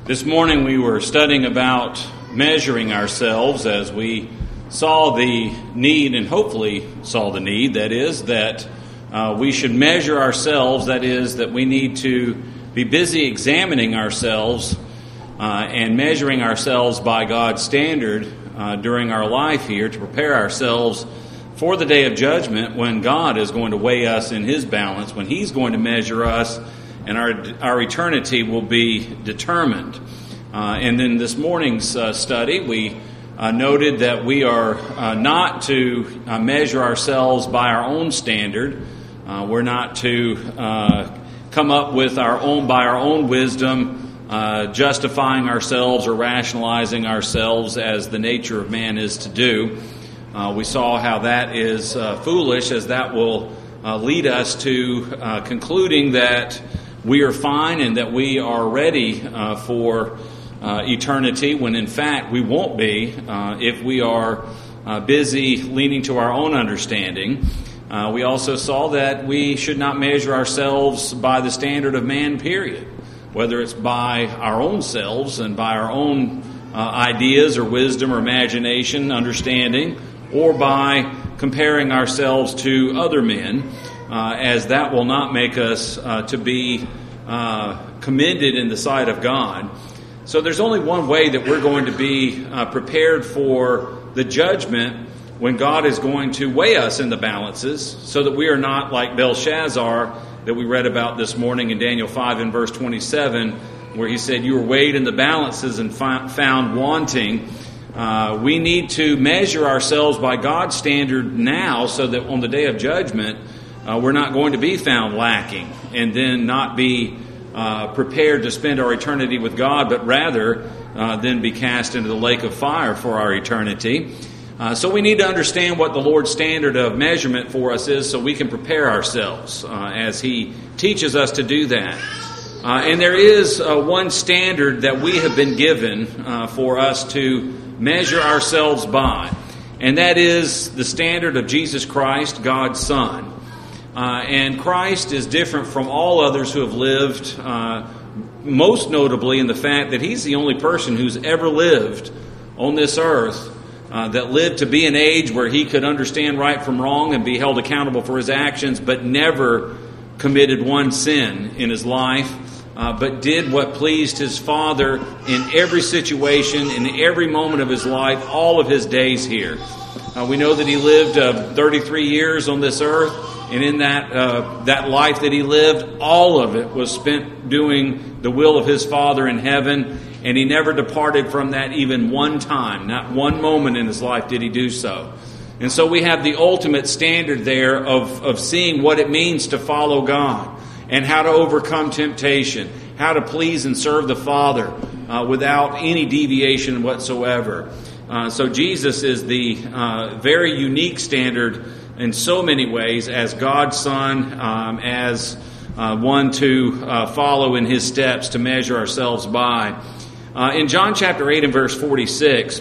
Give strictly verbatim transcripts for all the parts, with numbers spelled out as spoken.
This morning we were studying about measuring ourselves as we saw the need, and hopefully saw the need, that is, that uh, we should measure ourselves, that is, that we need to be busy examining ourselves uh, and measuring ourselves by God's standard uh, during our life here to prepare ourselves for the day of judgment when God is going to weigh us in His balance, when He's going to measure us and our our eternity will be determined. Uh, and in this morning's uh, study, we uh, noted that we are uh, not to uh, measure ourselves by our own standard. Uh, we're not to uh, come up with our own, by our own wisdom, uh, justifying ourselves or rationalizing ourselves as the nature of man is to do. Uh, we saw how that is uh, foolish, as that will uh, lead us to uh, concluding that we are fine and that we are ready uh, for uh, eternity, when in fact we won't be uh, if we are uh, busy leaning to our own understanding. Uh, we also saw that we should not measure ourselves by the standard of man, period, whether it's by our own selves and by our own uh, ideas or wisdom or imagination, understanding, or by comparing ourselves to other men, uh, as that will not make us uh, to be uh, commended in the sight of God. So there's only one way that we're going to be uh, prepared for the judgment when God is going to weigh us in the balances, so that we are not like Belshazzar that we read about this morning in Daniel five and verse twenty-seven, where he said, "You were weighed in the balances and fi- found wanting." Uh, we need to measure ourselves by God's standard now, so that on the day of judgment, uh, we're not going to be found lacking and then not be uh, prepared to spend our eternity with God, but rather uh, then be cast into the lake of fire for our eternity. Uh, so we need to understand what the Lord's standard of measurement for us is, so we can prepare ourselves uh, as He teaches us to do that. Uh, and there is uh, one standard that we have been given uh, for us to measure ourselves by, and that is the standard of Jesus Christ, God's Son. Uh, and Christ is different from all others who have lived, uh, most notably in the fact that He's the only person who's ever lived on this earth uh, that lived to be an age where He could understand right from wrong and be held accountable for His actions, but never committed one sin in His life. Uh, but did what pleased His Father in every situation, in every moment of His life, all of His days here. Uh, we know that He lived uh, thirty-three years on this earth, and in that uh, that life that He lived, all of it was spent doing the will of His Father in heaven, and He never departed from that even one time. Not one moment in His life did He do so. And so we have the ultimate standard there of, of seeing what it means to follow God, and how to overcome temptation, how to please and serve the Father uh, without any deviation whatsoever. Uh, so Jesus is the uh, very unique standard in so many ways, as God's Son, um, as uh, one to uh, follow in His steps, to measure ourselves by. Uh, in John chapter eight and verse forty-six,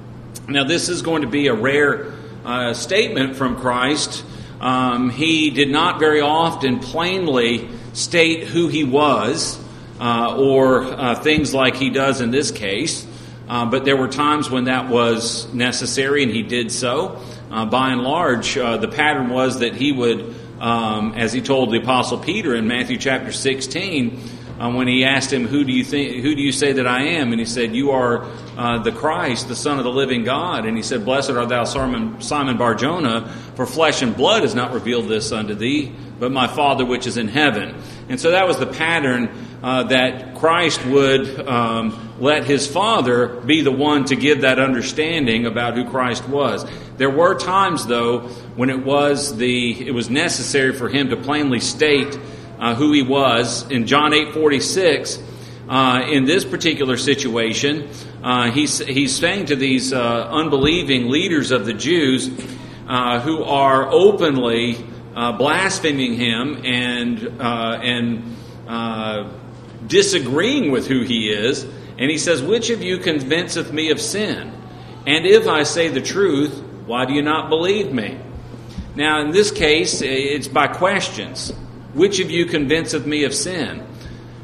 now this is going to be a rare uh, statement from Christ. Um, he did not very often plainly state who He was, uh, or uh, things like He does in this case. Uh, but there were times when that was necessary, and He did so. Uh, by and large, uh, the pattern was that He would, um, as He told the Apostle Peter in Matthew chapter sixteen, uh, when He asked him, "Who do you think? Who do you say that I am?" And He said, "You are uh, the Christ, the Son of the living God." And He said, "Blessed art thou, Simon, Simon Bar-Jonah, for flesh and blood has not revealed this unto thee, but my Father which is in heaven." And so that was the pattern uh, that Christ would um, let His Father be the one to give that understanding about who Christ was. There were times, though, when it was the it was necessary for Him to plainly state uh, who He was. In John eight forty-six, uh, in this particular situation, uh, he's he's saying to these uh, unbelieving leaders of the Jews uh, who are openly Uh, blaspheming Him and uh, and uh, disagreeing with who He is. And He says, "Which of you convinceth me of sin? And if I say the truth, why do you not believe me?" Now, in this case, it's by questions. "Which of you convinceth me of sin?"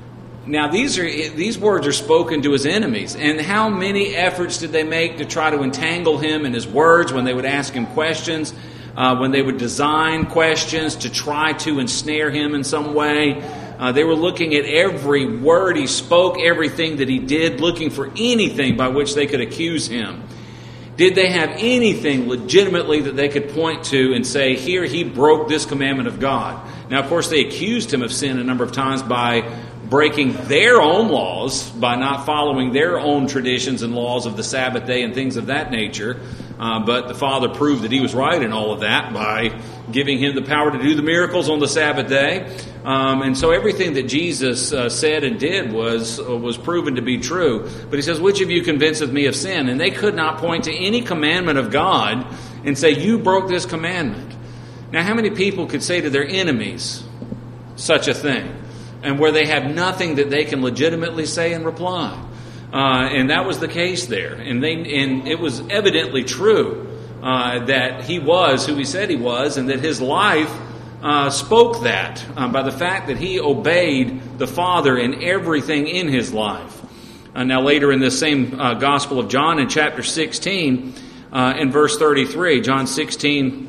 Now, these are these words are spoken to his enemies. And how many efforts did they make to try to entangle him in his words when they would ask him questions, uh, when they would design questions to try to ensnare him in some way? Uh, they were looking at every word he spoke, everything that he did, looking for anything by which they could accuse him. Did they have anything legitimately that they could point to and say, here, he broke this commandment of God? Now, of course, they accused him of sin a number of times by breaking their own laws, by not following their own traditions and laws of the Sabbath day and things of that nature. Uh, but the Father proved that he was right in all of that by giving him the power to do the miracles on the Sabbath day. Um, and so everything that Jesus uh, said and did was uh, was proven to be true. But he says, which of you convinceth me of sin? And they could not point to any commandment of God and say, you broke this commandment. Now, how many people could say to their enemies such a thing? And where they have nothing that they can legitimately say in reply. Uh, and that was the case there. And they and it was evidently true uh, that he was who he said he was, and that his life uh, spoke that uh, by the fact that he obeyed the Father in everything in his life. Uh, now later in this same uh, Gospel of John, in chapter sixteen, uh, in verse thirty-three, John sixteen,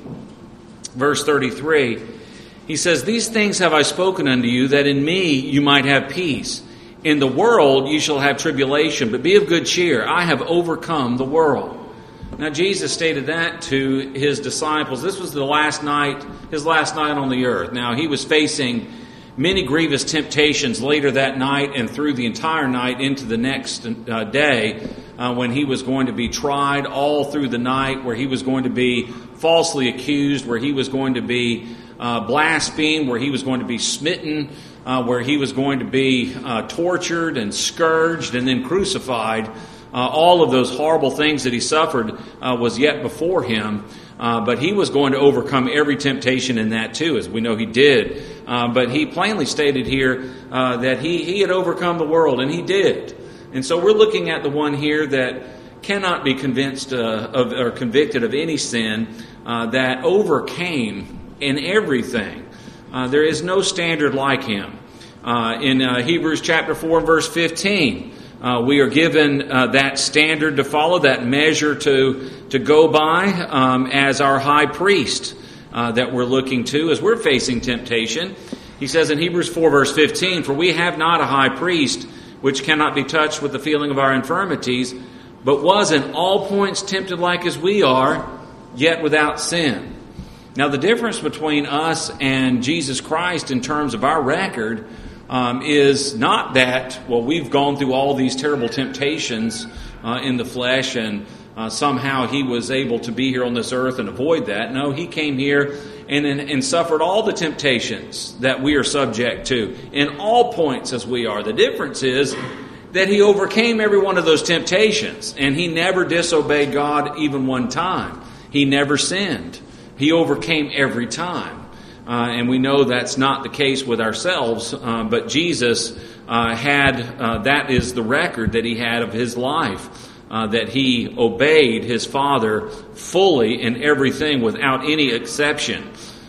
verse thirty-three, he says, these things have I spoken unto you, that in me you might have peace. In the world you shall have tribulation, but be of good cheer. I have overcome the world. Now Jesus stated that to his disciples. This was the last night, his last night on the earth. Now he was facing many grievous temptations later that night and through the entire night into the next uh, day uh, when he was going to be tried all through the night, where he was going to be falsely accused, where he was going to be uh, blasphemed, where he was going to be smitten, uh, where he was going to be uh, tortured and scourged and then crucified. Uh, all of those horrible things that he suffered uh, was yet before him. Uh, but he was going to overcome every temptation in that too, as we know he did. Uh, but he plainly stated here uh, that he, he had overcome the world, and he did. And so we're looking at the one here that cannot be convinced uh, of or convicted of any sin, uh, that overcame in everything. Uh, there is no standard like him. Uh, in uh, Hebrews chapter four, verse fifteen, Uh, we are given uh, that standard to follow, that measure to to go by um, as our high priest uh, that we're looking to as we're facing temptation. He says in Hebrews four, verse fifteen, for we have not a high priest which cannot be touched with the feeling of our infirmities, but was in all points tempted like as we are, yet without sin. Now the difference between us and Jesus Christ in terms of our record Um, is not that, well, we've gone through all these terrible temptations uh, in the flesh and uh, somehow he was able to be here on this earth and avoid that. No, he came here and, and, and suffered all the temptations that we are subject to in all points as we are. The difference is that he overcame every one of those temptations, and he never disobeyed God even one time. He never sinned. He overcame every time. Uh, and we know that's not the case with ourselves, uh, but Jesus uh, had, uh, that is the record that he had of his life, uh, that he obeyed his Father fully in everything without any exception.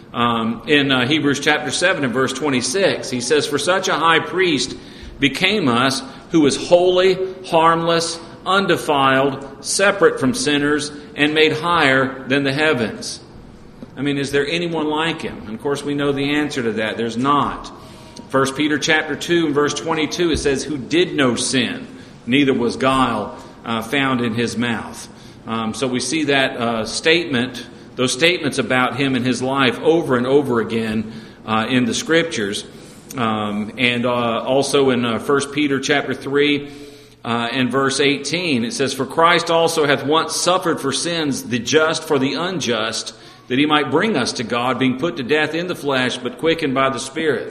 Um, in uh, Hebrews chapter seven and verse twenty-six, he says, for such a high priest became us, who is holy, harmless, undefiled, separate from sinners, and made higher than the heavens. I mean, is there anyone like him? And of course, we know the answer to that. There's not. First Peter chapter two and verse twenty-two, it says, who did no sin, neither was guile uh, found in his mouth. Um, so we see that uh, statement, those statements about him and his life over and over again uh, in the Scriptures. Um, and uh, also in uh, First Peter chapter three uh, and verse eighteen, it says, for Christ also hath once suffered for sins, the just for the unjust, that he might bring us to God, being put to death in the flesh, but quickened by the Spirit.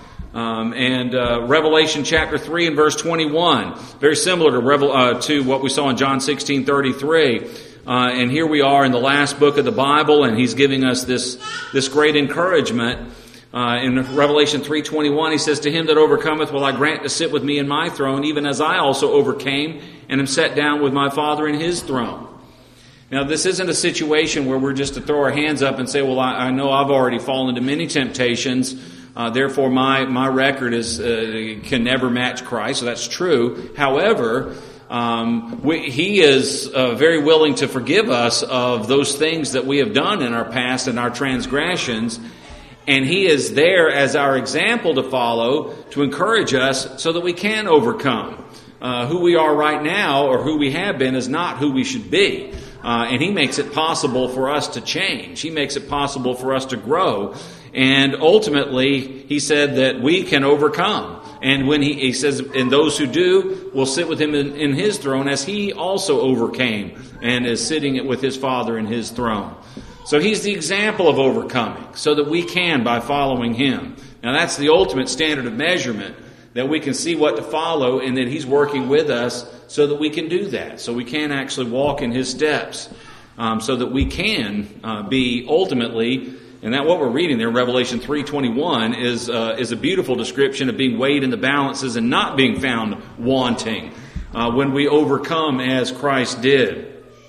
Um, and uh, Revelation chapter three and verse twenty-one, very similar to Revel- uh, to what we saw in John sixteen thirty-three. Uh, and here we are in the last book of the Bible, and he's giving us this this great encouragement. Uh, in Revelation three twenty-one, he says, to him that overcometh will I grant to sit with me in my throne, even as I also overcame and am set down with my Father in his throne. Now, this isn't a situation where we're just to throw our hands up and say, well, I, I know I've already fallen into many temptations. Uh, therefore, my my record is uh, can never match Christ. So that's true. However, um, we, He is uh, very willing to forgive us of those things that we have done in our past and our transgressions. And He is there as our example to follow, to encourage us so that we can overcome. Uh, who we are right now, or who we have been, is not who we should be. Uh, and He makes it possible for us to change. He makes it possible for us to grow. And ultimately, He said that we can overcome. And when He, he says, and those who do will sit with Him in, in His throne, as He also overcame and is sitting with His Father in His throne. So He's the example of overcoming, so that we can by following Him. Now that's the ultimate standard of measurement, that we can see what to follow, and that He's working with us so that we can do that. So we can actually walk in His steps, um, so that we can uh, be ultimately, and that what we're reading there, Revelation three twenty-one, is uh, is a beautiful description of being weighed in the balances and not being found wanting uh, when we overcome as Christ did.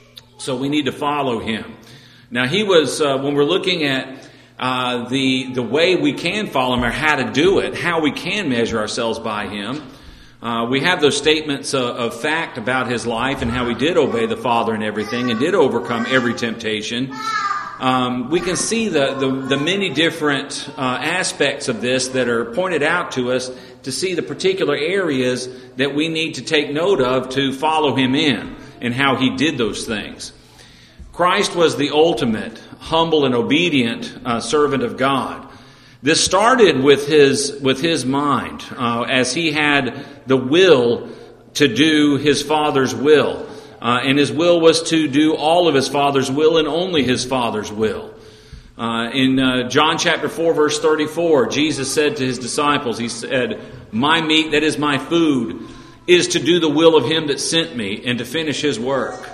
So we need to follow Him. Now He was, uh, when we're looking at Uh, the the way we can follow Him, or how to do it, how we can measure ourselves by Him. Uh, we have those statements of, of fact about His life and how He did obey the Father in everything and did overcome every temptation. Um, we can see the, the, the many different uh, aspects of this that are pointed out to us to see the particular areas that we need to take note of to follow Him in and how He did those things. Christ was the ultimate humble and obedient uh, servant of God. This started with his with his mind, uh, as He had the will to do His Father's will. Uh, and His will was to do all of His Father's will and only His Father's will. Uh, in uh, John chapter four, verse thirty-four, Jesus said to His disciples, He said, "My meat, that is my food, is to do the will of Him that sent me and to finish His work."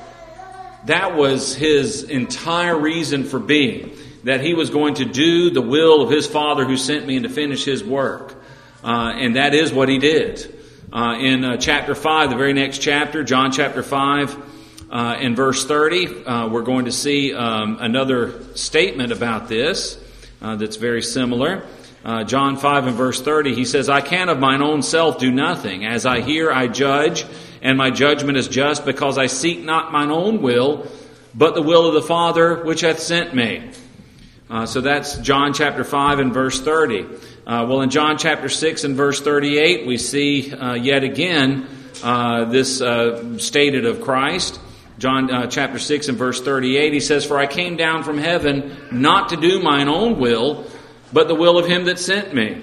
That was His entire reason for being, that He was going to do the will of His Father who sent me and to finish His work. Uh, and that is what He did. Uh, in uh, chapter five, the very next chapter, John chapter five, uh, in verse thirty, uh, we're going to see um, another statement about this uh, that's very similar. Uh, John five and verse thirty, He says, "I can of mine own self do nothing. As I hear, I judge, and my judgment is just, because I seek not mine own will, but the will of the Father which hath sent me." Uh, so that's John chapter five and verse thirty. Uh, well, in John chapter six and verse thirty-eight, we see uh, yet again uh, this uh, stated of Christ. John uh, chapter six and verse thirty-eight, He says, "For I came down from heaven not to do mine own will, but the will of Him that sent me."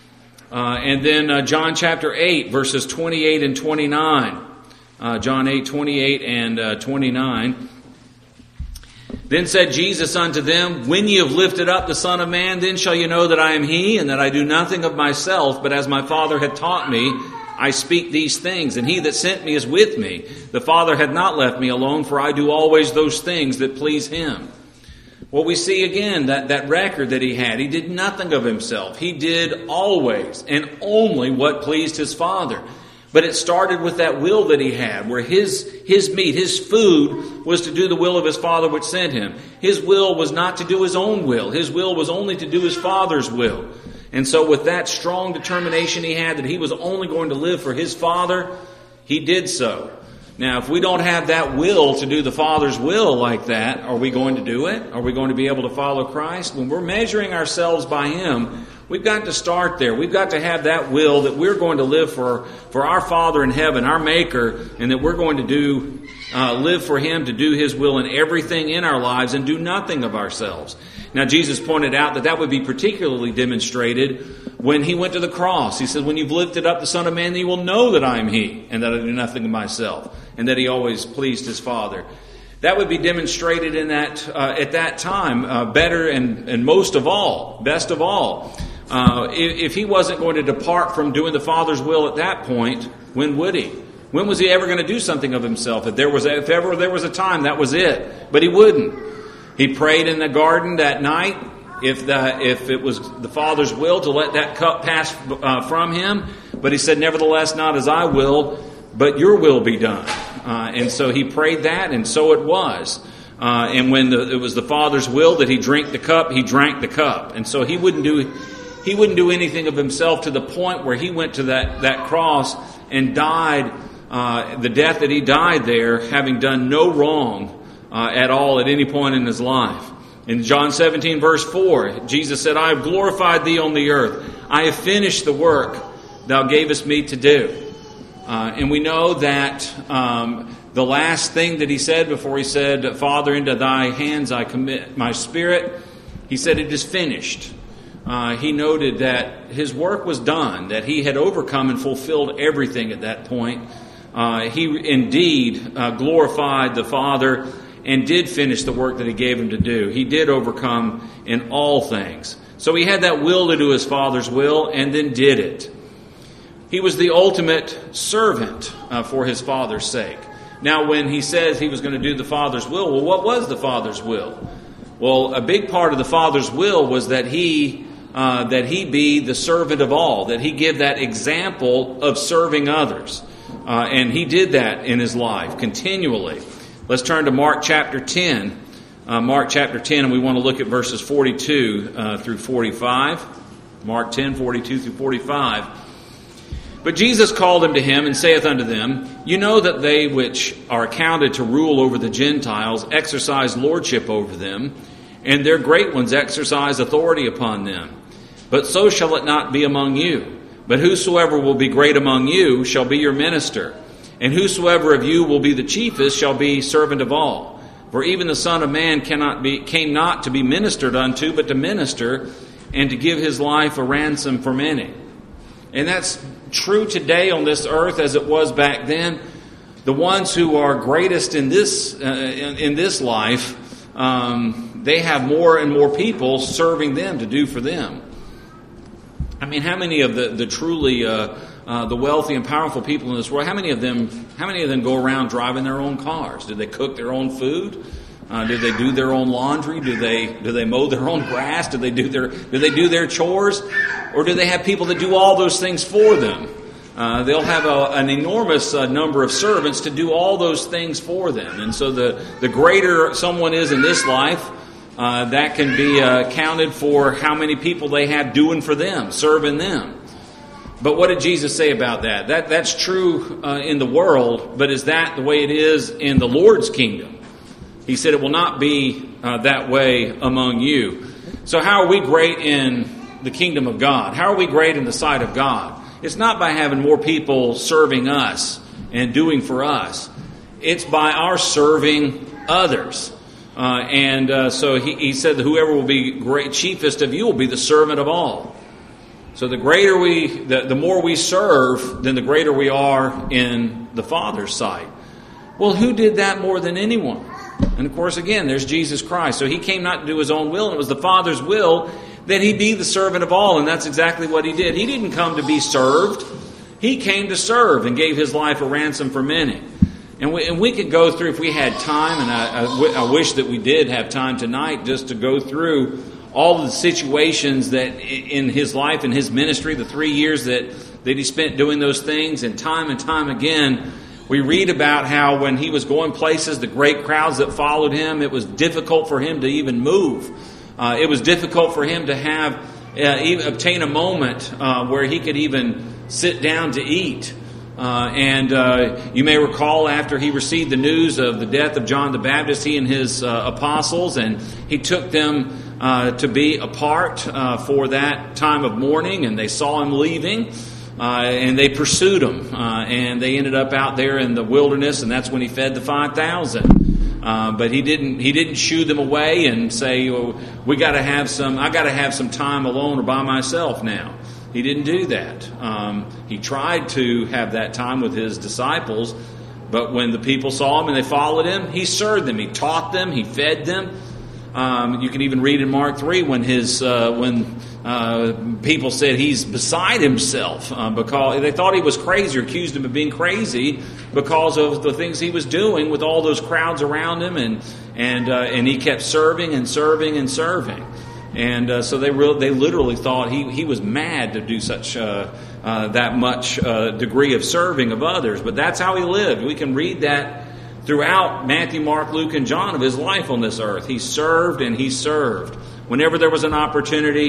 Uh, and then uh, John chapter eight, verses twenty-eight and twenty-nine. Uh, John eight, twenty-eight and uh, twenty-nine. "Then said Jesus unto them, When ye have lifted up the Son of Man, then shall ye know that I am He, and that I do nothing of myself, but as my Father hath taught me, I speak these things. And He that sent me is with me. The Father hath not left me alone, for I do always those things that please Him." Well, we see again that, that record that He had. He did nothing of Himself. He did always and only what pleased His Father. But it started with that will that He had, where his, his meat, His food, was to do the will of His Father which sent Him. His will was not to do His own will. His will was only to do His Father's will. And so with that strong determination He had that He was only going to live for His Father, He did so. Now, if we don't have that will to do the Father's will like that, are we going to do it? Are we going to be able to follow Christ? When we're measuring ourselves by Him, we've got to start there. We've got to have that will that we're going to live for, for our Father in heaven, our Maker, and that we're going to do, uh, live for Him to do His will in everything in our lives and do nothing of ourselves. Now, Jesus pointed out that that would be particularly demonstrated when He went to the cross. He said, "When you've lifted up the Son of Man, then you will know that I am He, and that I do nothing of myself, and that He always pleased His Father." That would be demonstrated in that uh, at that time uh, better and, and most of all, best of all. Uh, if, if He wasn't going to depart from doing the Father's will at that point, when would He? When was He ever going to do something of Himself? If there was, if ever there was a time, that was it. But He wouldn't. He prayed in the garden that night. If the if it was the Father's will to let that cup pass uh, from Him, but He said, "Nevertheless, not as I will, but Your will be done." Uh, and so He prayed that, and so it was. Uh, and when the, it was the Father's will that He drink the cup, He drank the cup. And so He wouldn't do He wouldn't do anything of himself to the point where he went to that, that cross and died uh, the death that he died there, having done no wrong uh, at all at any point in his life. In John seventeen, verse four, Jesus said, I have glorified thee on the earth. I have finished the work thou gavest me to do. Uh, and we know that um, the last thing that he said before he said, Father, into thy hands I commit my spirit, he said, it is finished. Uh, he noted that his work was done, that he had overcome and fulfilled everything at that point. Uh, he indeed uh, glorified the Father and did finish the work that he gave him to do. He did overcome in all things. So he had that will to do his Father's will and then did it. He was the ultimate servant uh, for his Father's sake. Now, when he says he was going to do the Father's will, well, what was the Father's will? Well, a big part of the Father's will was that he uh, that he be the servant of all, that he give that example of serving others. Uh, and he did that in his life continually. Let's turn to Mark chapter ten. Uh, Mark chapter ten, and we want to look at verses forty-two uh, through forty-five. Mark ten, forty-two through forty-five. But Jesus called them to him and saith unto them, You know that they which are accounted to rule over the Gentiles exercise lordship over them, and their great ones exercise authority upon them. But so shall it not be among you. But whosoever will be great among you shall be your minister. And whosoever of you will be the chiefest shall be servant of all. For even the Son of Man cannot be came not to be ministered unto, but to minister, and to give his life a ransom for many. And that's true today on this earth as it was back then. The ones who are greatest in this uh, in, in this life, um, they have more and more people serving them to do for them. I mean, how many of the the truly uh, uh, the wealthy and powerful people in this world? How many of them? How many of them go around driving their own cars? Do they cook their own food? Uh, do they do their own laundry? Do they do they mow their own grass? Do they do their do they do their chores? Or do they have people that do all those things for them? Uh, they'll have a, an enormous uh, number of servants to do all those things for them. And so the, the greater someone is in this life, uh, that can be uh, counted for how many people they have doing for them, serving them. But what did Jesus say about that? That that's true uh, in the world, but is that the way it is in the Lord's kingdom? He said it will not be uh, that way among you. So how are we great in the kingdom of God? How are we great in the sight of God? It's not by having more people serving us and doing for us. It's by our serving others. Uh, and uh, so he, he said that whoever will be great, chiefest of you will be the servant of all. So the greater we, the, the more we serve, then the greater we are in the Father's sight. Well, who did that more than anyone? And of course, again, there's Jesus Christ. So he came not to do his own will, and it was the Father's will that he be the servant of all. And that's exactly what he did. He didn't come to be served. He came to serve and gave his life a ransom for many. And we, and we could go through, if we had time, and I, I, I wish that we did have time tonight, just to go through all of the situations that in his life and his ministry, the three years that, that he spent doing those things, and time and time again, we read about how when he was going places, the great crowds that followed him, it was difficult for him to even move. Uh, it was difficult for him to have uh, even obtain a moment uh, where he could even sit down to eat. Uh, and uh, you may recall after he received the news of the death of John the Baptist, he and his uh, apostles, and he took them uh, to be apart uh, for that time of mourning, and they saw him leaving. Uh, and they pursued him, uh, and they ended up out there in the wilderness, and that's when he fed the five thousand. Uh, but he didn't. He didn't shoo them away and say, well, "We got to have some. I got to have some time alone or by myself now." He didn't do that. Um, he tried to have that time with his disciples, but when the people saw him and they followed him, he served them. He taught them. He fed them. Um, you can even read in Mark three when his uh, when uh, people said he's beside himself uh, because they thought he was crazy or accused him of being crazy because of the things he was doing with all those crowds around him, and and uh, and he kept serving and serving and serving, and uh, so they re- they literally thought he he was mad to do such uh, uh, that much uh, degree of serving of others, but that's how he lived. We can read that throughout Matthew, Mark, Luke, and John of his life on this earth. He served and he served. Whenever there was an opportunity,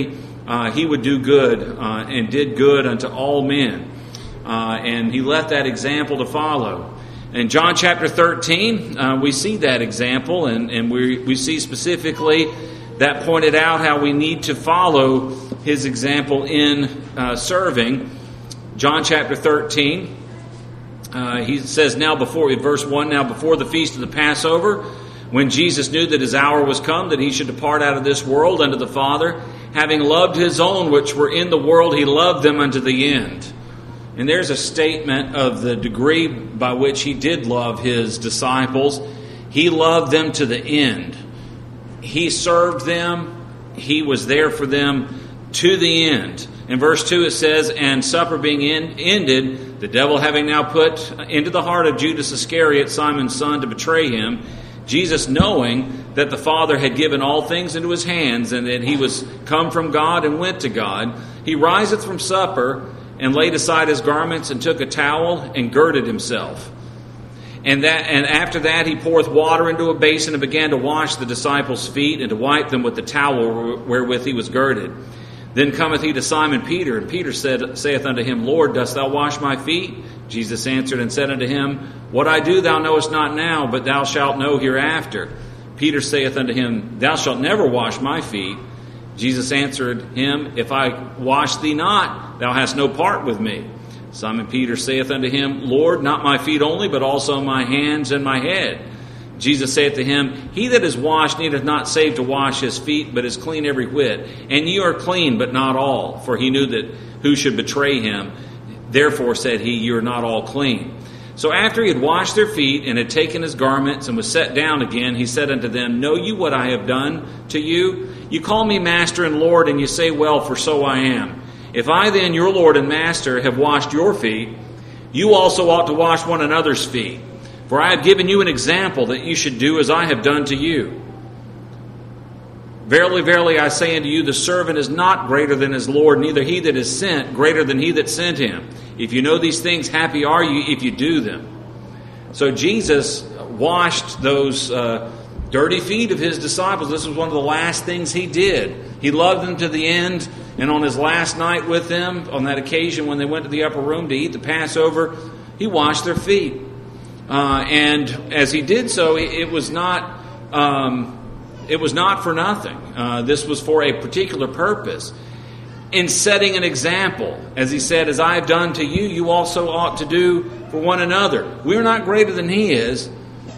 uh, he would do good uh, and did good unto all men. Uh, and he left that example to follow. In John chapter thirteen, uh, we see that example, and, and we, we see specifically that pointed out how we need to follow his example in uh, serving. John chapter thirteen, uh, he says, now before, in verse one, now before the feast of the Passover, when Jesus knew that his hour was come, that he should depart out of this world unto the Father, having loved his own which were in the world, he loved them unto the end. And there's a statement of the degree by which he did love his disciples. He loved them to the end. He served them. He was there for them to the end. In verse two it says, and supper being in, ended, the devil having now put into the heart of Judas Iscariot, Simon's son, to betray him, Jesus, knowing that the Father had given all things into his hands, and that he was come from God and went to God, he riseth from supper, and laid aside his garments, and took a towel, and girded himself. And that, and after that he poureth water into a basin, and began to wash the disciples' feet, and to wipe them with the towel wherewith he was girded. Then cometh he to Simon Peter, and Peter said, saith unto him, Lord, dost thou wash my feet? Jesus answered and said unto him, What I do thou knowest not now, but thou shalt know hereafter. Peter saith unto him, Thou shalt never wash my feet. Jesus answered him, If I wash thee not, thou hast no part with me. Simon Peter saith unto him, Lord, not my feet only, but also my hands and my head. Jesus saith to him, He that is washed needeth not save to wash his feet, but is clean every whit. And ye are clean, but not all. For he knew that who should betray him. Therefore said he, Ye are not all clean. So after he had washed their feet, and had taken his garments, and was set down again, he said unto them, Know you what I have done to you? You call me Master and Lord, and you say, Well, for so I am. If I then, your Lord and Master, have washed your feet, you also ought to wash one another's feet. For I have given you an example that you should do as I have done to you. Verily, verily, I say unto you, the servant is not greater than his Lord, neither he that is sent greater than he that sent him. If you know these things, happy are you if you do them. So Jesus washed those uh, dirty feet of his disciples. This was one of the last things he did. He loved them to the end, and on his last night with them, on that occasion when they went to the upper room to eat the Passover, he washed their feet. Uh, and as he did so, it was not um, it was not for nothing. Uh, this was for a particular purpose. In setting an example, as he said, as I have done to you, you also ought to do for one another. We are not greater than he is.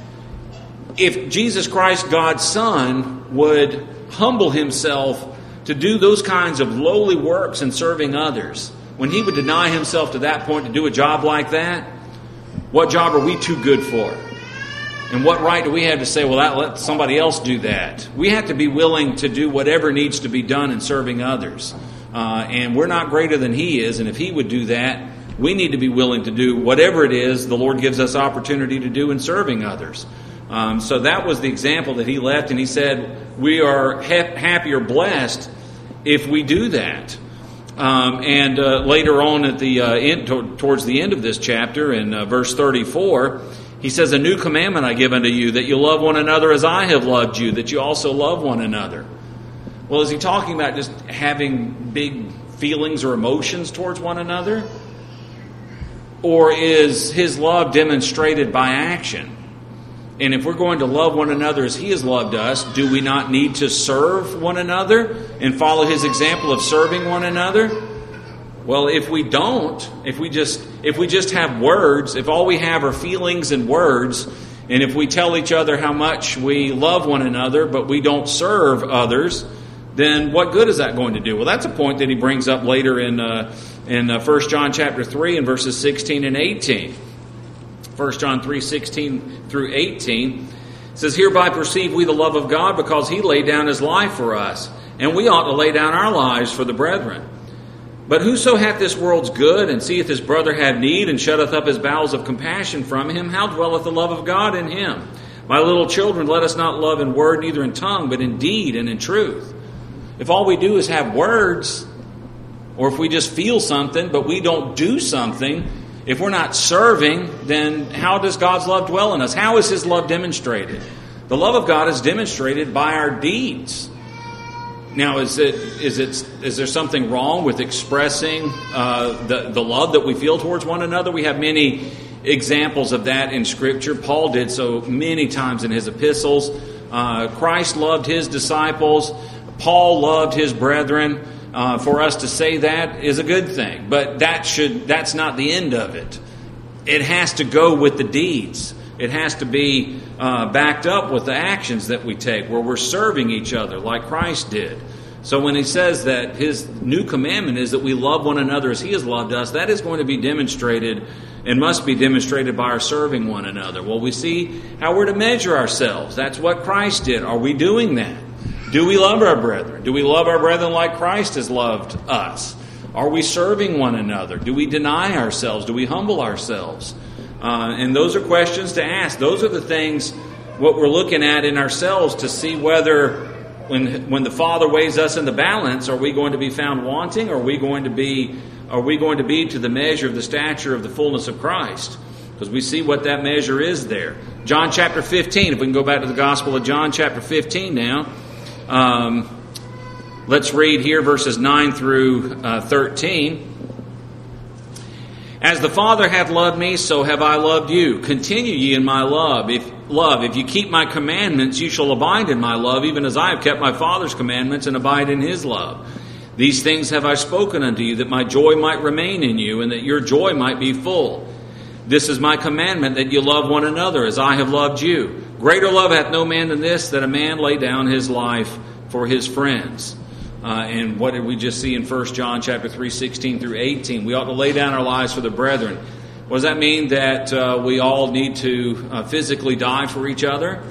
If Jesus Christ, God's Son, would humble himself to do those kinds of lowly works in serving others, when he would deny himself to that point to do a job like that, what job are we too good for? And what right do we have to say, well, that, let somebody else do that? We have to be willing to do whatever needs to be done in serving others. Uh, and we're not greater than he is, and if he would do that, we need to be willing to do whatever it is the Lord gives us opportunity to do in serving others. Um, so that was the example that he left, and he said we are ha- happy or blessed if we do that. Um, and uh, later on at the uh, end, to- towards the end of this chapter, in uh, verse thirty-four, he says, A new commandment I give unto you, that you love one another as I have loved you, that you also love one another. Well, is he talking about just having big feelings or emotions towards one another? Or is his love demonstrated by action? And if we're going to love one another as he has loved us, do we not need to serve one another and follow his example of serving one another? Well, if we don't, if we just if we just have words, if all we have are feelings and words, and if we tell each other how much we love one another, but we don't serve others, then what good is that going to do? Well, that's a point that he brings up later in uh, in uh, First John chapter three and verses sixteen and eighteen. First John three, sixteen through eighteen says, Hereby perceive we the love of God, because he laid down his life for us, and we ought to lay down our lives for the brethren. But whoso hath this world's good, and seeth his brother have need, and shutteth up his bowels of compassion from him, how dwelleth the love of God in him? My little children, let us not love in word, neither in tongue, but in deed and in truth. If all we do is have words, or if we just feel something, but we don't do something, if we're not serving, then how does God's love dwell in us? How is his love demonstrated? The love of God is demonstrated by our deeds. Now, is it is it is there something wrong with expressing uh, the the love that we feel towards one another? We have many examples of that in Scripture. Paul did so many times in his epistles. Uh, Christ loved his disciples. Paul loved his brethren. Uh, for us to say that is a good thing, but that should that's not the end of it. It has to go with the deeds. It has to be uh, backed up with the actions that we take, where we're serving each other like Christ did. So when he says that his new commandment is that we love one another as he has loved us, that is going to be demonstrated and must be demonstrated by our serving one another. Well, we see how we're to measure ourselves. That's what Christ did. Are we doing that? Do we love our brethren? Do we love our brethren like Christ has loved us? Are we serving one another? Do we deny ourselves? Do we humble ourselves? Uh, and those are questions to ask. Those are the things, what we're looking at in ourselves to see whether when when the Father weighs us in the balance, are we going to be found wanting? Or are we going to be are we going to be to the measure of the stature of the fullness of Christ? Because we see what that measure is there. John chapter fifteen, if we can go back to the Gospel of John chapter fifteen now. Um, let's read here verses nine through uh, thirteen. As the Father hath loved me, so have I loved you. Continue ye in my love. If love, if you keep my commandments, you shall abide in my love, even as I have kept my Father's commandments and abide in his love. These things have I spoken unto you, that my joy might remain in you, and that your joy might be full. This is my commandment, that you love one another, as I have loved you. Greater love hath no man than this, that a man lay down his life for his friends. Uh, and what did we just see in First John chapter three, sixteen through eighteen? We ought to lay down our lives for the brethren. What does that mean? That uh, we all need to uh, physically die for each other?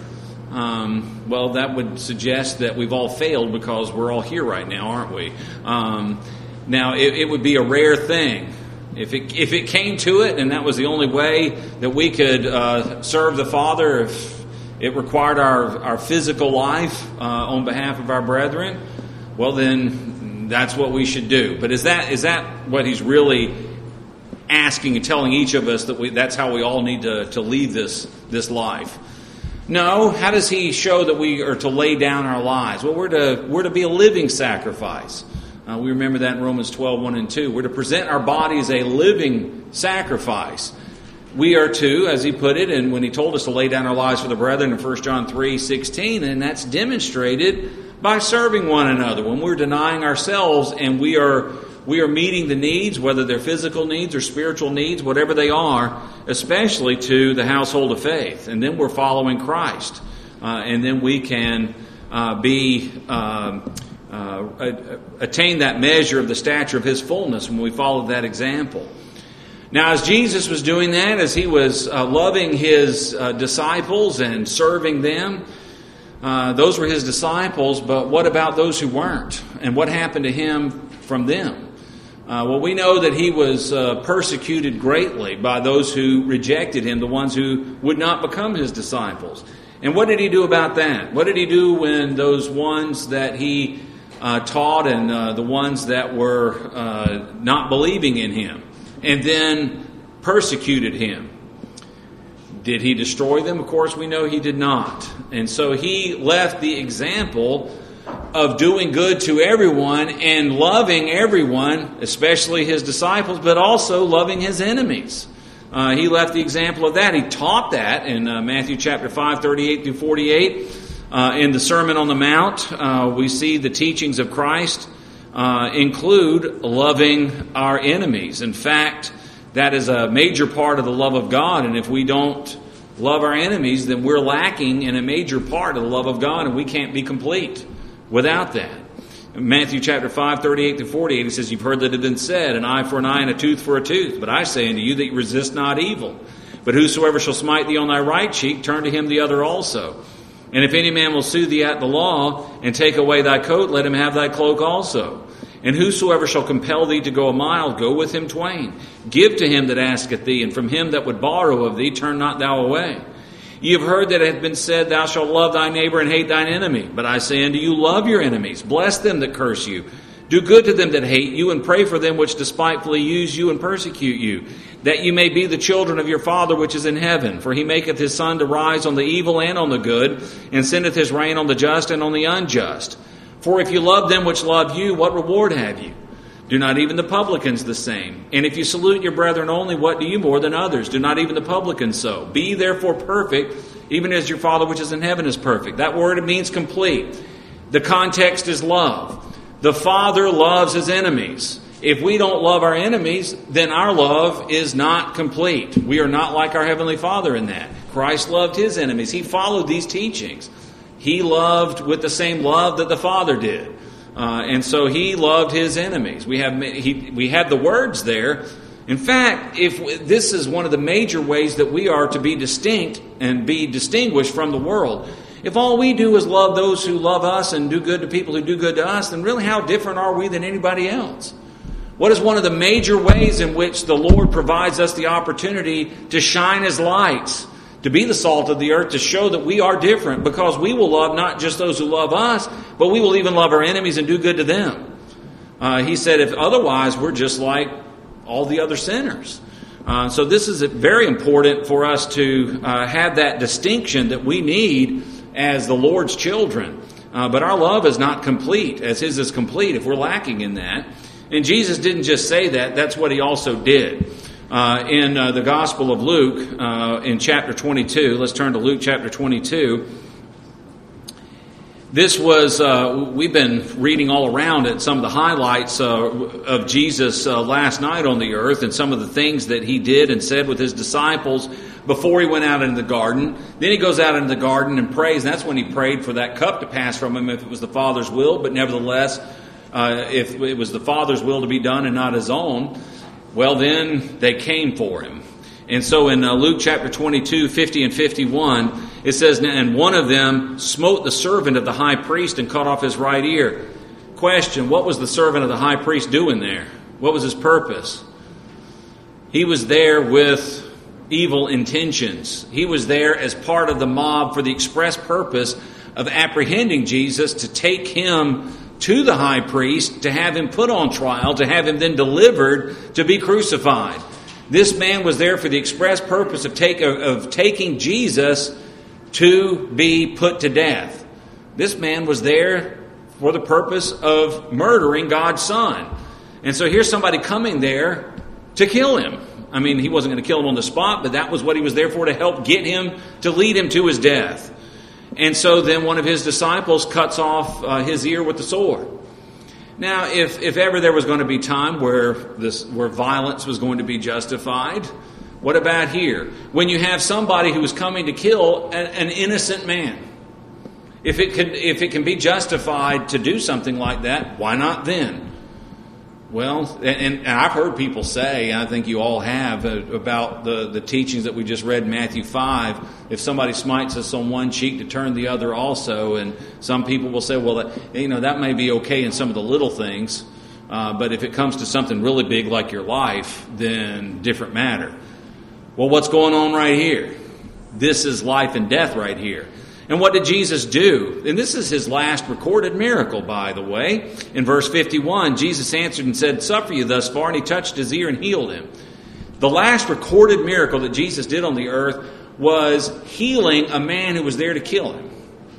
Um, well, that would suggest that we've all failed, because we're all here right now, aren't we? Um, now, it, it would be a rare thing. If it, if it came to it, and that was the only way that we could uh, serve the Father, if it required our, our physical life uh, on behalf of our brethren, well, then that's what we should do. But is that is that what he's really asking and telling each of us, that we that's how we all need to, to lead this this life? No. How does he show that we are to lay down our lives? Well, we're to we're to be a living sacrifice. Uh, we remember that in Romans twelve, one and two. We're to present our body as a living sacrifice. We are to, as he put it, and when he told us to lay down our lives for the brethren in First John three, sixteen, and that's demonstrated by serving one another. When we're denying ourselves and we are we are meeting the needs, whether they're physical needs or spiritual needs, whatever they are, especially to the household of faith. And then we're following Christ. Uh, and then we can uh, be um, uh, attain that measure of the stature of his fullness when we follow that example. Now, as Jesus was doing that, as he was uh, loving his uh, disciples and serving them, Uh, those were his disciples, but what about those who weren't? And what happened to him from them? Uh, well, we know that he was uh, persecuted greatly by those who rejected him, the ones who would not become his disciples. And what did he do about that? What did he do when those ones that he uh, taught and uh, the ones that were uh, not believing in him and then persecuted him? Did he destroy them? Of course, we know he did not. And so he left the example of doing good to everyone and loving everyone, especially his disciples, but also loving his enemies. Uh, he left the example of that. He taught that in uh, Matthew chapter five, thirty-eight through forty-eight. Uh, in the Sermon on the Mount, uh, we see the teachings of Christ uh, include loving our enemies. In fact, that is a major part of the love of God, and if we don't love our enemies, then we're lacking in a major part of the love of God, and we can't be complete without that. In Matthew chapter five, thirty-eight through forty-eight, he says, "You've heard that it has been said, an eye for an eye and a tooth for a tooth. But I say unto you that you resist not evil. But whosoever shall smite thee on thy right cheek, turn to him the other also. And if any man will sue thee at the law, and take away thy coat, let him have thy cloak also. And whosoever shall compel thee to go a mile, go with him twain. Give to him that asketh thee, and from him that would borrow of thee, turn not thou away. Ye have heard that it hath been said, Thou shalt love thy neighbor and hate thine enemy. But I say unto you, love your enemies, bless them that curse you, do good to them that hate you, and pray for them which despitefully use you and persecute you, that you may be the children of your Father which is in heaven. For he maketh his sun to rise on the evil and on the good, and sendeth his rain on the just and on the unjust. For if you love them which love you, what reward have you? Do not even the publicans the same? And if you salute your brethren only, what do you more than others? Do not even the publicans so? Be therefore perfect, even as your Father which is in heaven is perfect. That word, it means complete. The context is love. The Father loves his enemies. If we don't love our enemies, then our love is not complete. We are not like our Heavenly Father in that. Christ loved his enemies. He followed these teachings. He loved with the same love that the Father did. Uh, and so he loved his enemies. We have he, we have the words there. In fact, if this is one of the major ways that we are to be distinct and be distinguished from the world. If all we do is love those who love us and do good to people who do good to us, then really how different are we than anybody else? What is one of the major ways in which the Lord provides us the opportunity to shine His lights, to be the salt of the earth, to show that we are different, because we will love not just those who love us, but we will even love our enemies and do good to them. Uh, he said, if otherwise, we're just like all the other sinners. Uh, so this is very important for us to uh, have that distinction that we need as the Lord's children. Uh, but our love is not complete, as His is complete, if we're lacking in that. And Jesus didn't just say that, that's what He also did. Uh, in uh, the Gospel of Luke, uh, in chapter twenty-two, let's turn to Luke chapter twenty-two. This was, uh, we've been reading all around it, some of the highlights uh, of Jesus uh, last night on the earth and some of the things that He did and said with His disciples before He went out into the garden. Then He goes out into the garden and prays, and that's when He prayed for that cup to pass from Him if it was the Father's will, but nevertheless, uh, if it was the Father's will to be done and not His own, well then they came for Him. And so in uh, Luke chapter twenty-two, fifty and fifty-one, it says, and one of them smote the servant of the high priest and cut off his right ear. Question, what was the servant of the high priest doing there? What was his purpose? He was there with evil intentions. He was there as part of the mob for the express purpose of apprehending Jesus, to take Him to the high priest, to have Him put on trial, to have Him then delivered to be crucified. This man was there for the express purpose of, take, of taking Jesus to be put to death. This man was there for the purpose of murdering God's Son. And so here's somebody coming there to kill Him. I mean, He wasn't going to kill Him on the spot, but that was what He was there for, to help get Him, to lead Him to His death. And so then one of His disciples cuts off uh, his ear with the sword. Now, if, if ever there was going to be time where this where violence was going to be justified, what about here? When you have somebody who is coming to kill an, an innocent man. If it can if it can be justified to do something like that, why not then? Well, and, and I've heard people say, I think you all have, uh, about the, the teachings that we just read in Matthew five. If somebody smites us on one cheek, to turn the other also. And some people will say, well, that, you know, that may be okay in some of the little things. Uh, but if it comes to something really big like your life, then different matter. Well, what's going on right here? This is life and death right here. And what did Jesus do? And this is His last recorded miracle, by the way. In verse fifty-one, Jesus answered and said, suffer you thus far, and He touched his ear and healed him. The last recorded miracle that Jesus did on the earth was healing a man who was there to kill Him.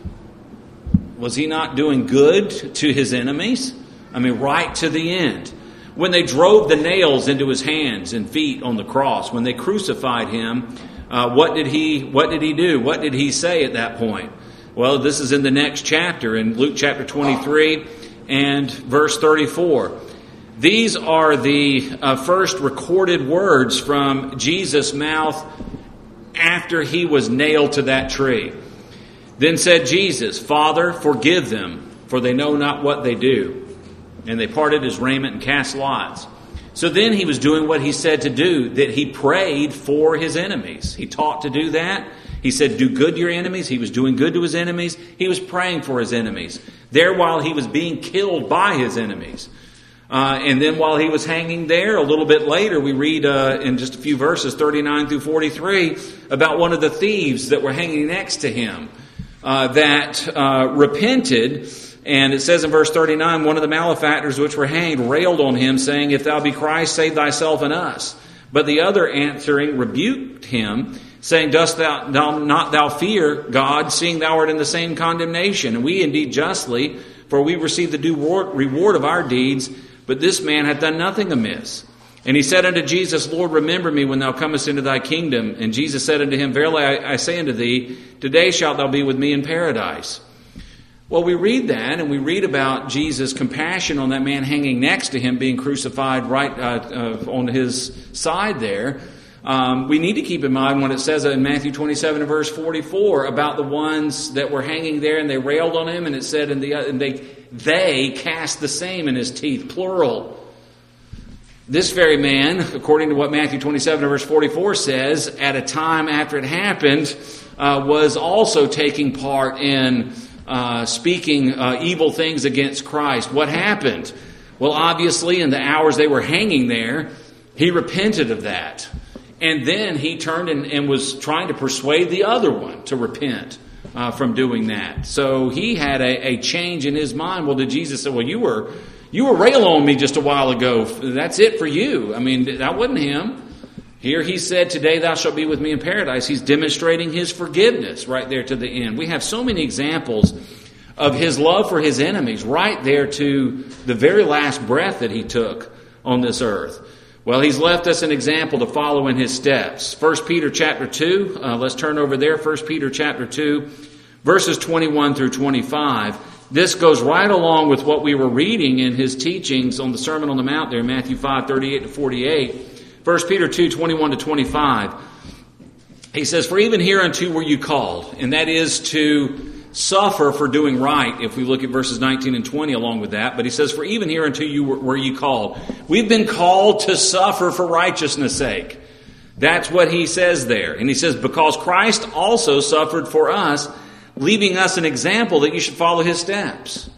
Was He not doing good to His enemies? I mean, right to the end. When they drove the nails into His hands and feet on the cross, when they crucified Him, Uh, what did he what did he do? What did He say at that point? Well, this is in the next chapter, in Luke chapter twenty-three and verse thirty-four. These are the uh, first recorded words from Jesus' mouth after He was nailed to that tree. Then said Jesus, Father, forgive them, for they know not what they do. And they parted His raiment and cast lots. So then He was doing what He said to do, that He prayed for His enemies. He taught to do that. He said, do good to your enemies. He was doing good to His enemies. He was praying for His enemies. There while He was being killed by His enemies. Uh, and then while He was hanging there, a little bit later, we read uh, in just a few verses, thirty-nine through forty-three, about one of the thieves that were hanging next to Him uh, that uh, repented. And it says in verse thirty-nine, one of the malefactors which were hanged railed on Him, saying, if thou be Christ, save thyself and us. But the other answering rebuked him, saying, dost thou, thou not thou fear God, seeing thou art in the same condemnation? And we indeed justly, for we receive the due reward of our deeds, but this man hath done nothing amiss. And he said unto Jesus, Lord, remember me when thou comest into thy kingdom. And Jesus said unto him, Verily I, I say unto thee, today shalt thou be with me in paradise. Well, we read that, and we read about Jesus' compassion on that man hanging next to him, being crucified right uh, uh, on his side there. Um, we need to keep in mind when it says in Matthew twenty-seven and verse forty-four about the ones that were hanging there and they railed on him, and it said, and, the, and they, they cast the same in his teeth, plural. This very man, according to what Matthew twenty-seven and verse forty-four says, at a time after it happened, uh, was also taking part in uh, speaking uh, evil things against Christ. What happened? Well, obviously, in the hours they were hanging there, he repented of that. And then he turned and, and was trying to persuade the other one to repent uh, from doing that. So he had a, a change in his mind. Well, did Jesus say, well, you were you were railing on me just a while ago. That's it for you. I mean, that wasn't him. Here he said, today thou shalt be with me in paradise. He's demonstrating his forgiveness right there to the end. We have so many examples of his love for his enemies right there to the very last breath that he took on this earth. Well, he's left us an example to follow in his steps. First Peter chapter two, uh, let's turn over there. First Peter chapter two, verses twenty-one through twenty-five. This goes right along with what we were reading in his teachings on the Sermon on the Mount there, Matthew five, thirty-eight to forty-eight. First Peter two, twenty-one to twenty-five. He says, For even hereunto were you called, and that is to suffer for doing right, if we look at verses nineteen and twenty along with that. But he says, For even hereunto you were, were you called. We've been called to suffer for righteousness' sake. That's what he says there. And he says, Because Christ also suffered for us, leaving us an example that you should follow his steps.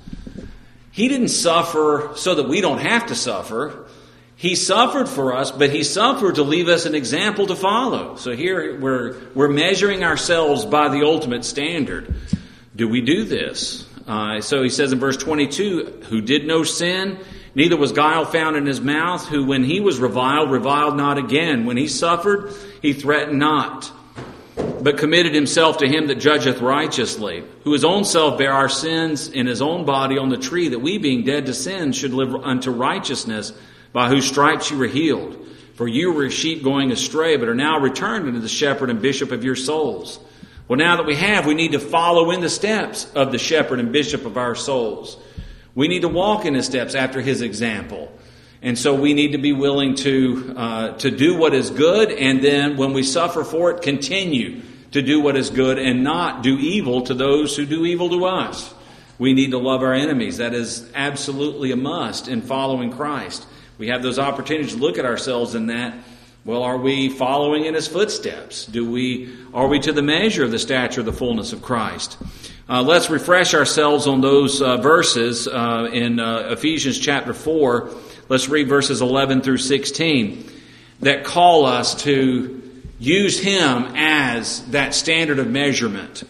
He didn't suffer so that we don't have to suffer. He suffered for us, but he suffered to leave us an example to follow. So here we're we're measuring ourselves by the ultimate standard. Do we do this? Uh, so he says in verse twenty-two, Who did no sin, neither was guile found in his mouth, who when he was reviled, reviled not again. When he suffered, he threatened not, but committed himself to him that judgeth righteously, who his own self bare our sins in his own body on the tree, that we being dead to sin should live unto righteousness, by whose stripes you were healed. For you were sheep going astray, but are now returned unto the shepherd and bishop of your souls. Well, now that we have, we need to follow in the steps of the shepherd and bishop of our souls. We need to walk in his steps after his example. And so we need to be willing to uh, to do what is good, and then when we suffer for it, continue to do what is good and not do evil to those who do evil to us. We need to love our enemies. That is absolutely a must in following Christ. We have those opportunities to look at ourselves in that. Well, are we following in his footsteps? Do we are we to the measure of the stature of the fullness of Christ? Uh, let's refresh ourselves on those uh, verses uh, in uh, Ephesians chapter four. Let's read verses eleven through sixteen that call us to use him as that standard of measurement.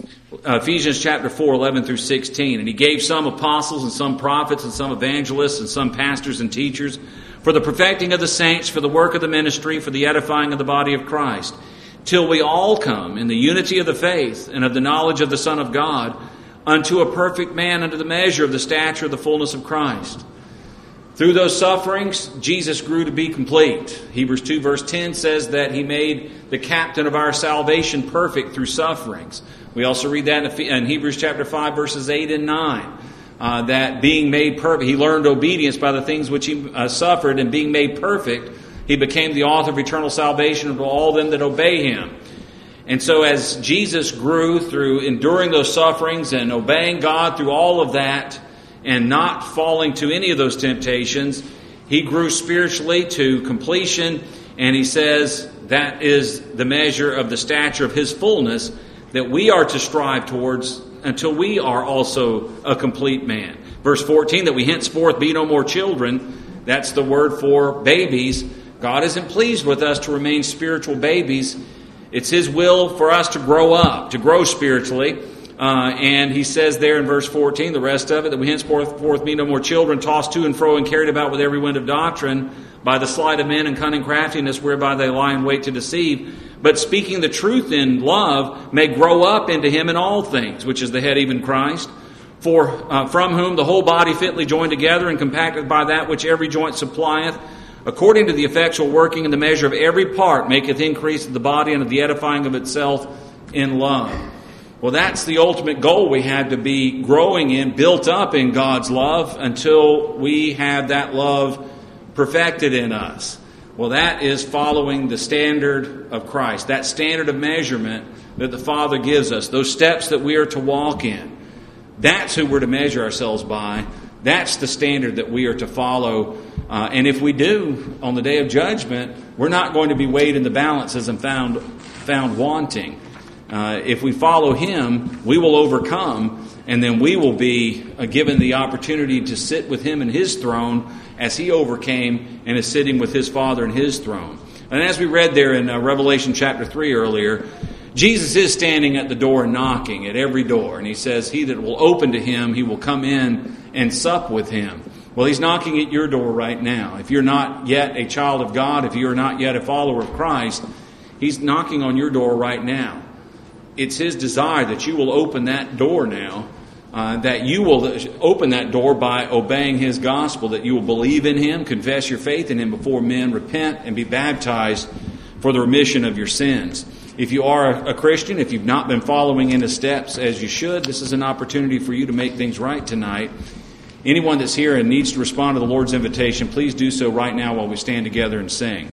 Uh, Ephesians chapter four, eleven through sixteen. And he gave some apostles and some prophets and some evangelists and some pastors and teachers for the perfecting of the saints, for the work of the ministry, for the edifying of the body of Christ, till we all come in the unity of the faith and of the knowledge of the Son of God, unto a perfect man, unto the measure of the stature of the fullness of Christ. Through those sufferings, Jesus grew to be complete. Hebrews two verse ten says that he made the captain of our salvation perfect through sufferings. We also read that in Hebrews chapter five verses eight and nine. Uh, that being made perfect, he learned obedience by the things which he uh, suffered, and being made perfect, he became the author of eternal salvation to all them that obey him. And so as Jesus grew through enduring those sufferings and obeying God through all of that, and not falling to any of those temptations, he grew spiritually to completion, and he says that is the measure of the stature of his fullness that we are to strive towards until we are also a complete man. Verse fourteen, that we henceforth be no more children. That's the word for babies. God isn't pleased with us to remain spiritual babies. It's his will for us to grow up, to grow spiritually. Uh, and he says there in verse fourteen, the rest of it, that we henceforth forth be no more children, tossed to and fro and carried about with every wind of doctrine, by the sleight of men and cunning craftiness whereby they lie in wait to deceive. But speaking the truth in love may grow up into him in all things, which is the head, even Christ, For uh, from whom the whole body fitly joined together and compacted by that which every joint supplieth, according to the effectual working in the measure of every part, maketh increase of the body unto the edifying of itself in love. Well, that's the ultimate goal we have, to be growing in, built up in God's love until we have that love perfected in us. Well, that is following the standard of Christ, that standard of measurement that the Father gives us, those steps that we are to walk in. That's who we're to measure ourselves by. That's the standard that we are to follow. Uh, and if we do, on the day of judgment, we're not going to be weighed in the balances and found found wanting. Uh, if we follow Him, we will overcome, and then we will be uh, given the opportunity to sit with Him in His throne as He overcame and is sitting with His Father in His throne. And as we read there in uh, Revelation chapter three earlier, Jesus is standing at the door and knocking at every door. And He says, he that will open to Him, He will come in and sup with Him. Well, He's knocking at your door right now. If you're not yet a child of God, if you're not yet a follower of Christ, He's knocking on your door right now. It's His desire that you will open that door now, uh, that you will open that door by obeying His gospel, that you will believe in Him, confess your faith in Him before men, repent, and be baptized for the remission of your sins. If you are a Christian, if you've not been following in His steps as you should, this is an opportunity for you to make things right tonight. Anyone that's here and needs to respond to the Lord's invitation, please do so right now while we stand together and sing.